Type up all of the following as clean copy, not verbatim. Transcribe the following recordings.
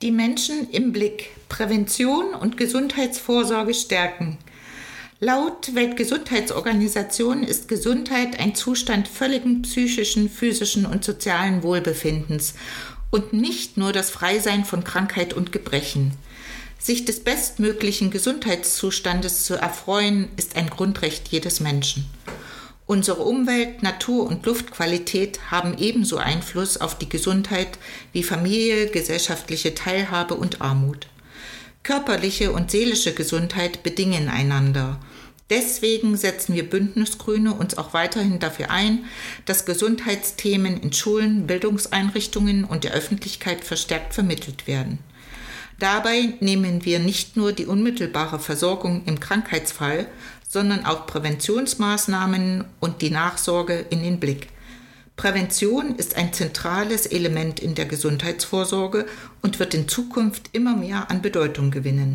Die Menschen im Blick. Prävention und Gesundheitsvorsorge stärken. Laut Weltgesundheitsorganisation ist Gesundheit ein Zustand völligen psychischen, physischen und sozialen Wohlbefindens und nicht nur das Freisein von Krankheit und Gebrechen. Sich des bestmöglichen Gesundheitszustandes zu erfreuen, ist ein Grundrecht jedes Menschen. Unsere Umwelt, Natur- und Luftqualität haben ebenso Einfluss auf die Gesundheit wie Familie, gesellschaftliche Teilhabe und Armut. Körperliche und seelische Gesundheit bedingen einander. Deswegen setzen wir Bündnisgrüne uns auch weiterhin dafür ein, dass Gesundheitsthemen in Schulen, Bildungseinrichtungen und der Öffentlichkeit verstärkt vermittelt werden. Dabei nehmen wir nicht nur die unmittelbare Versorgung im Krankheitsfall, sondern auch Präventionsmaßnahmen und die Nachsorge in den Blick. Prävention ist ein zentrales Element in der Gesundheitsvorsorge und wird in Zukunft immer mehr an Bedeutung gewinnen.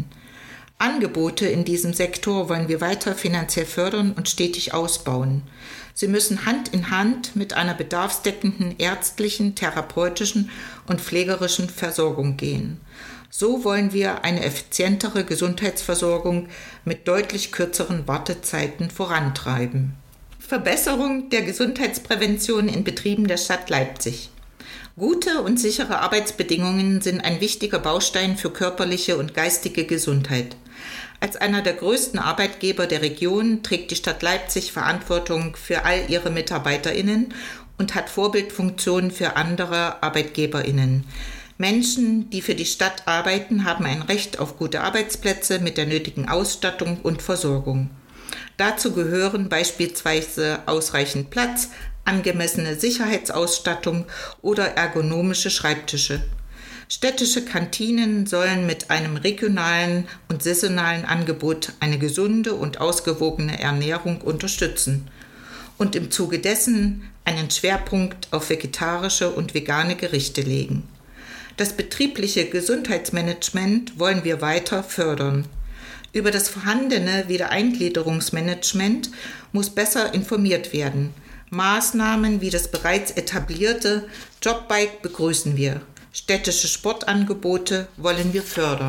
Angebote in diesem Sektor wollen wir weiter finanziell fördern und stetig ausbauen. Sie müssen Hand in Hand mit einer bedarfsdeckenden ärztlichen, therapeutischen und pflegerischen Versorgung gehen. So wollen wir eine effizientere Gesundheitsversorgung mit deutlich kürzeren Wartezeiten vorantreiben. Verbesserung der Gesundheitsprävention in Betrieben der Stadt Leipzig. Gute und sichere Arbeitsbedingungen sind ein wichtiger Baustein für körperliche und geistige Gesundheit. Als einer der größten Arbeitgeber der Region trägt die Stadt Leipzig Verantwortung für all ihre MitarbeiterInnen und hat Vorbildfunktionen für andere ArbeitgeberInnen. Menschen, die für die Stadt arbeiten, haben ein Recht auf gute Arbeitsplätze mit der nötigen Ausstattung und Versorgung. Dazu gehören beispielsweise ausreichend Platz, angemessene Sicherheitsausstattung oder ergonomische Schreibtische. Städtische Kantinen sollen mit einem regionalen und saisonalen Angebot eine gesunde und ausgewogene Ernährung unterstützen und im Zuge dessen einen Schwerpunkt auf vegetarische und vegane Gerichte legen. Das betriebliche Gesundheitsmanagement wollen wir weiter fördern. Über das vorhandene Wiedereingliederungsmanagement muss besser informiert werden. Maßnahmen wie das bereits etablierte Jobbike begrüßen wir. Städtische Sportangebote wollen wir fördern.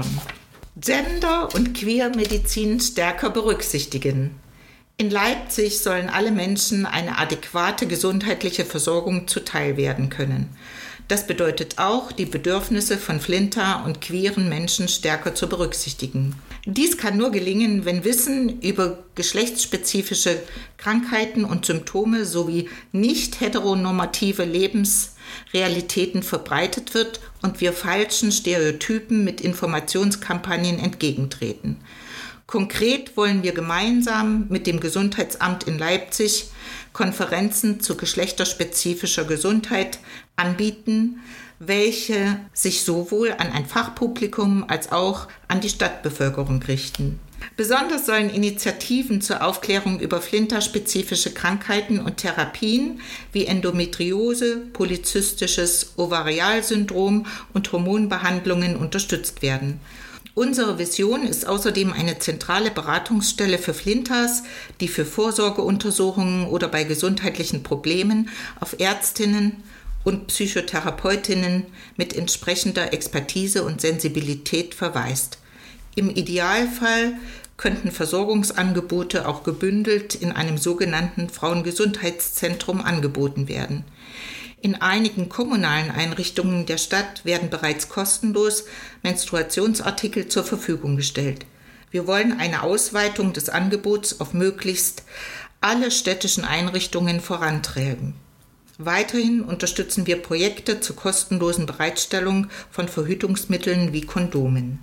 Gender- und Queermedizin stärker berücksichtigen. In Leipzig sollen alle Menschen eine adäquate gesundheitliche Versorgung zuteil werden können. Das bedeutet auch, die Bedürfnisse von Flinter und queeren Menschen stärker zu berücksichtigen. Dies kann nur gelingen, wenn Wissen über geschlechtsspezifische Krankheiten und Symptome sowie nicht heteronormative Lebensrealitäten verbreitet wird und wir falschen Stereotypen mit Informationskampagnen entgegentreten. Konkret wollen wir gemeinsam mit dem Gesundheitsamt in Leipzig Konferenzen zu geschlechterspezifischer Gesundheit anbieten, welche sich sowohl an ein Fachpublikum als auch an die Stadtbevölkerung richten. Besonders sollen Initiativen zur Aufklärung über flinterspezifische Krankheiten und Therapien wie Endometriose, polyzystisches Ovarialsyndrom und Hormonbehandlungen unterstützt werden. Unsere Vision ist außerdem eine zentrale Beratungsstelle für Flinters, die für Vorsorgeuntersuchungen oder bei gesundheitlichen Problemen auf Ärztinnen und Psychotherapeutinnen mit entsprechender Expertise und Sensibilität verweist. Im Idealfall könnten Versorgungsangebote auch gebündelt in einem sogenannten Frauengesundheitszentrum angeboten werden. In einigen kommunalen Einrichtungen der Stadt werden bereits kostenlos Menstruationsartikel zur Verfügung gestellt. Wir wollen eine Ausweitung des Angebots auf möglichst alle städtischen Einrichtungen vorantreiben. Weiterhin unterstützen wir Projekte zur kostenlosen Bereitstellung von Verhütungsmitteln wie Kondomen.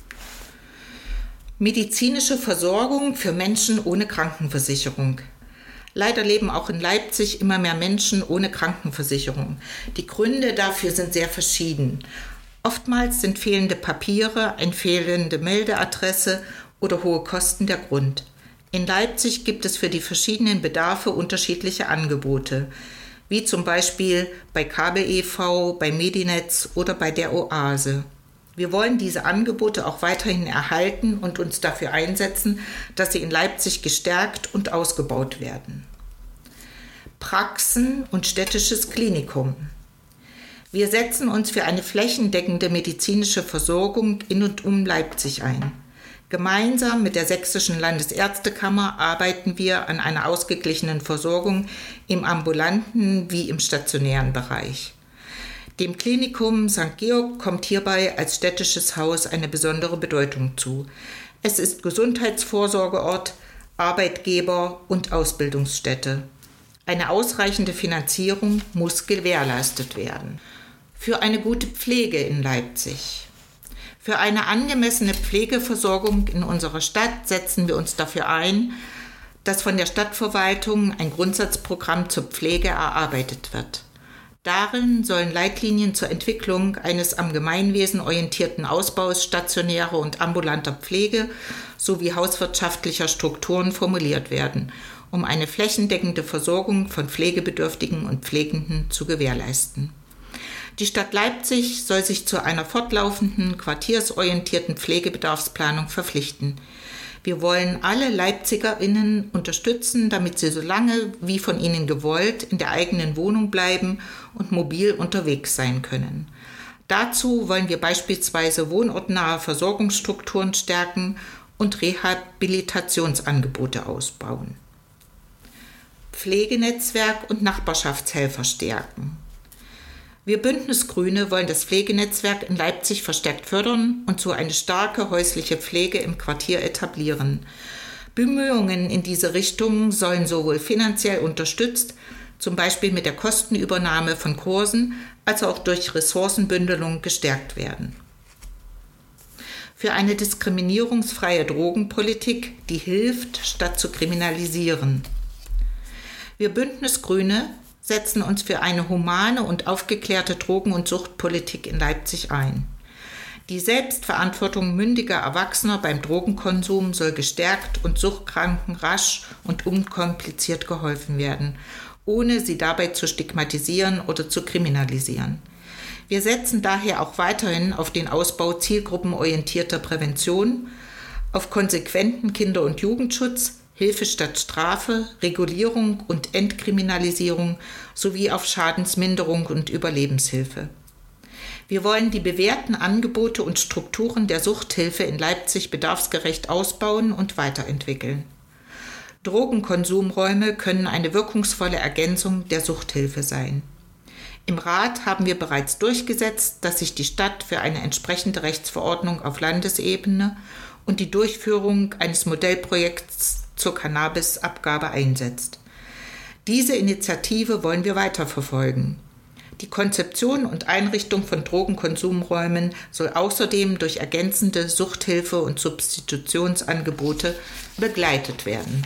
Medizinische Versorgung für Menschen ohne Krankenversicherung. Leider leben auch in Leipzig immer mehr Menschen ohne Krankenversicherung. Die Gründe dafür sind sehr verschieden. Oftmals sind fehlende Papiere, eine fehlende Meldeadresse oder hohe Kosten der Grund. In Leipzig gibt es für die verschiedenen Bedarfe unterschiedliche Angebote, wie zum Beispiel bei Kabel e.V., bei Medinetz oder bei der Oase. Wir wollen diese Angebote auch weiterhin erhalten und uns dafür einsetzen, dass sie in Leipzig gestärkt und ausgebaut werden. Praxen und städtisches Klinikum. Wir setzen uns für eine flächendeckende medizinische Versorgung in und um Leipzig ein. Gemeinsam mit der Sächsischen Landesärztekammer arbeiten wir an einer ausgeglichenen Versorgung im ambulanten wie im stationären Bereich. Dem Klinikum St. Georg kommt hierbei als städtisches Haus eine besondere Bedeutung zu. Es ist Gesundheitsvorsorgeort, Arbeitgeber und Ausbildungsstätte. Eine ausreichende Finanzierung muss gewährleistet werden. Für eine gute Pflege in Leipzig. Für eine angemessene Pflegeversorgung in unserer Stadt setzen wir uns dafür ein, dass von der Stadtverwaltung ein Grundsatzprogramm zur Pflege erarbeitet wird. Darin sollen Leitlinien zur Entwicklung eines am Gemeinwesen orientierten Ausbaus stationärer und ambulanter Pflege sowie hauswirtschaftlicher Strukturen formuliert werden, um eine flächendeckende Versorgung von Pflegebedürftigen und Pflegenden zu gewährleisten. Die Stadt Leipzig soll sich zu einer fortlaufenden, quartiersorientierten Pflegebedarfsplanung verpflichten. Wir wollen alle LeipzigerInnen unterstützen, damit sie so lange wie von ihnen gewollt in der eigenen Wohnung bleiben und mobil unterwegs sein können. Dazu wollen wir beispielsweise wohnortnahe Versorgungsstrukturen stärken und Rehabilitationsangebote ausbauen. Pflegenetzwerk und Nachbarschaftshelfer stärken. Wir Bündnisgrüne wollen das Pflegenetzwerk in Leipzig verstärkt fördern und so eine starke häusliche Pflege im Quartier etablieren. Bemühungen in diese Richtung sollen sowohl finanziell unterstützt, zum Beispiel mit der Kostenübernahme von Kursen, als auch durch Ressourcenbündelung gestärkt werden. Für eine diskriminierungsfreie Drogenpolitik, die hilft, statt zu kriminalisieren. Wir Bündnisgrüne setzen uns für eine humane und aufgeklärte Drogen- und Suchtpolitik in Leipzig ein. Die Selbstverantwortung mündiger Erwachsener beim Drogenkonsum soll gestärkt und Suchtkranken rasch und unkompliziert geholfen werden, ohne sie dabei zu stigmatisieren oder zu kriminalisieren. Wir setzen daher auch weiterhin auf den Ausbau zielgruppenorientierter Prävention, auf konsequenten Kinder- und Jugendschutz, Hilfe statt Strafe, Regulierung und Entkriminalisierung sowie auf Schadensminderung und Überlebenshilfe. Wir wollen die bewährten Angebote und Strukturen der Suchthilfe in Leipzig bedarfsgerecht ausbauen und weiterentwickeln. Drogenkonsumräume können eine wirkungsvolle Ergänzung der Suchthilfe sein. Im Rat haben wir bereits durchgesetzt, dass sich die Stadt für eine entsprechende Rechtsverordnung auf Landesebene und die Durchführung eines Modellprojekts zur Cannabisabgabe einsetzt. Diese Initiative wollen wir weiterverfolgen. Die Konzeption und Einrichtung von Drogenkonsumräumen soll außerdem durch ergänzende Suchthilfe- und Substitutionsangebote begleitet werden.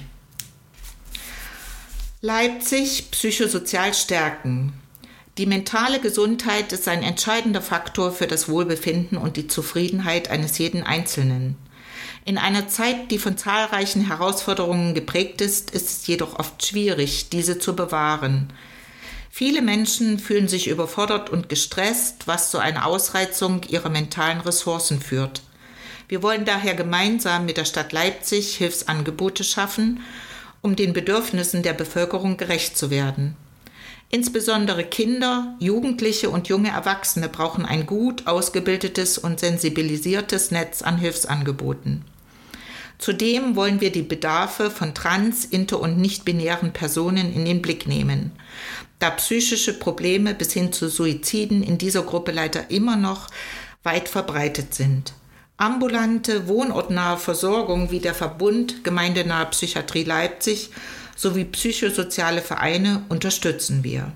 Leipzig psychosozial stärken. Die mentale Gesundheit ist ein entscheidender Faktor für das Wohlbefinden und die Zufriedenheit eines jeden Einzelnen. In einer Zeit, die von zahlreichen Herausforderungen geprägt ist, ist es jedoch oft schwierig, diese zu bewahren. Viele Menschen fühlen sich überfordert und gestresst, was zu einer Ausreizung ihrer mentalen Ressourcen führt. Wir wollen daher gemeinsam mit der Stadt Leipzig Hilfsangebote schaffen, um den Bedürfnissen der Bevölkerung gerecht zu werden. Insbesondere Kinder, Jugendliche und junge Erwachsene brauchen ein gut ausgebildetes und sensibilisiertes Netz an Hilfsangeboten. Zudem wollen wir die Bedarfe von trans-, inter- und nicht-binären Personen in den Blick nehmen, da psychische Probleme bis hin zu Suiziden in dieser Gruppe leider immer noch weit verbreitet sind. Ambulante, wohnortnahe Versorgung wie der Verbund Gemeindenahe Psychiatrie Leipzig sowie psychosoziale Vereine unterstützen wir.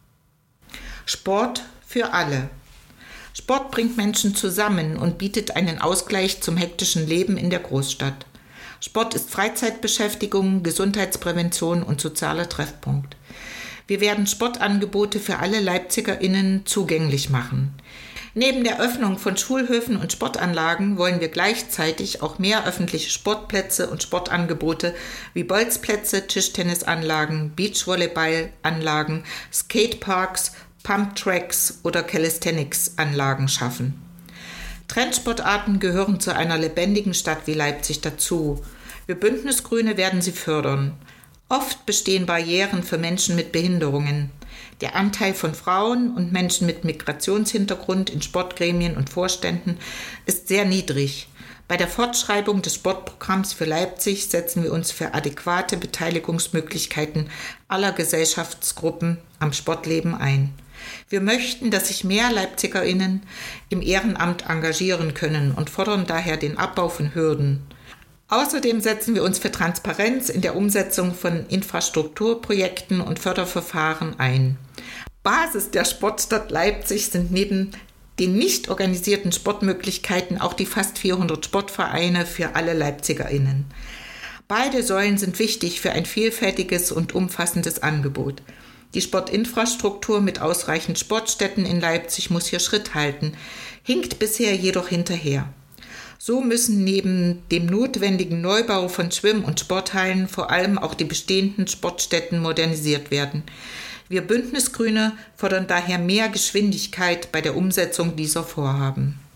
Sport für alle. Sport bringt Menschen zusammen und bietet einen Ausgleich zum hektischen Leben in der Großstadt. Sport ist Freizeitbeschäftigung, Gesundheitsprävention und sozialer Treffpunkt. Wir werden Sportangebote für alle LeipzigerInnen zugänglich machen. Neben der Öffnung von Schulhöfen und Sportanlagen wollen wir gleichzeitig auch mehr öffentliche Sportplätze und Sportangebote wie Bolzplätze, Tischtennisanlagen, Beachvolleyballanlagen, Skateparks, Pumptracks oder Calisthenics-Anlagen schaffen. Trendsportarten gehören zu einer lebendigen Stadt wie Leipzig dazu. Wir Bündnisgrüne werden sie fördern. Oft bestehen Barrieren für Menschen mit Behinderungen. Der Anteil von Frauen und Menschen mit Migrationshintergrund in Sportgremien und Vorständen ist sehr niedrig. Bei der Fortschreibung des Sportprogramms für Leipzig setzen wir uns für adäquate Beteiligungsmöglichkeiten aller Gesellschaftsgruppen am Sportleben ein. Wir möchten, dass sich mehr LeipzigerInnen im Ehrenamt engagieren können und fordern daher den Abbau von Hürden. Außerdem setzen wir uns für Transparenz in der Umsetzung von Infrastrukturprojekten und Förderverfahren ein. Basis der Sportstadt Leipzig sind neben den nicht organisierten Sportmöglichkeiten auch die fast 400 Sportvereine für alle LeipzigerInnen. Beide Säulen sind wichtig für ein vielfältiges und umfassendes Angebot. Die Sportinfrastruktur mit ausreichend Sportstätten in Leipzig muss hier Schritt halten, hinkt bisher jedoch hinterher. So müssen neben dem notwendigen Neubau von Schwimm- und Sporthallen vor allem auch die bestehenden Sportstätten modernisiert werden. Wir Bündnisgrüne fordern daher mehr Geschwindigkeit bei der Umsetzung dieser Vorhaben.